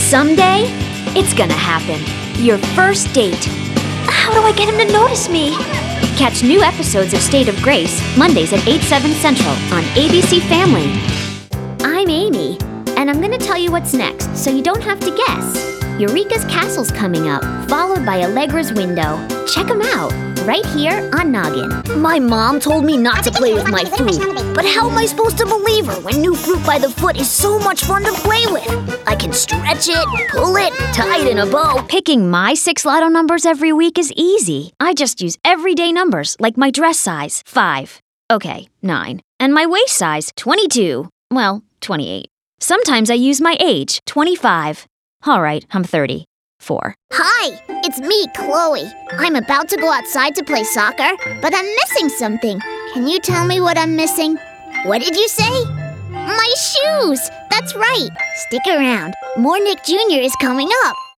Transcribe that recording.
Someday, it's gonna happen. Your first date. How do I get him to notice me? Catch new episodes of State of Grace, Mondays at 8, 7 Central on ABC Family. I'm Amy, and I'm gonna tell you what's next, so you don't have to guess. Eureka's Castle's coming up, followed by Allegra's Window. Check them out, right here on Noggin. My mom told me not to play with my food, but how am I supposed to believe her when new fruit by the foot is so much fun to play with? I can stretch it, pull it, tie it in a bow. Picking my 6 lotto numbers every week is easy. I just use everyday numbers, like my dress size, 5. Okay, 9. And my waist size, 22. Well, 28. Sometimes I use my age, 25. All right, I'm 34. Hi, it's me, Chloe. I'm about to go outside to play soccer, but I'm missing something. Can you tell me what I'm missing? What did you say? My shoes! That's right. Stick around. More Nick Jr. is coming up.